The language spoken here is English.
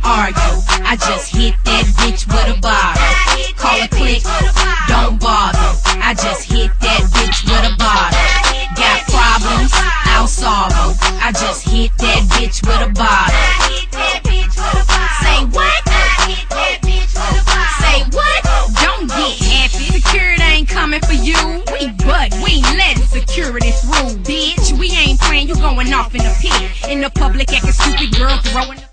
argue. I just hit that bitch with a bottle. Call a click, don't bother. I just hit that bitch with a bottle. Got problems, I'll solve them. I just hit that bitch with a bottle. Say what? Say what? Don't get happy. Security ain't coming for you. We ain't letting security through, bitch. We ain't playing, you going off in the pit. In the public acting stupid, girl throwing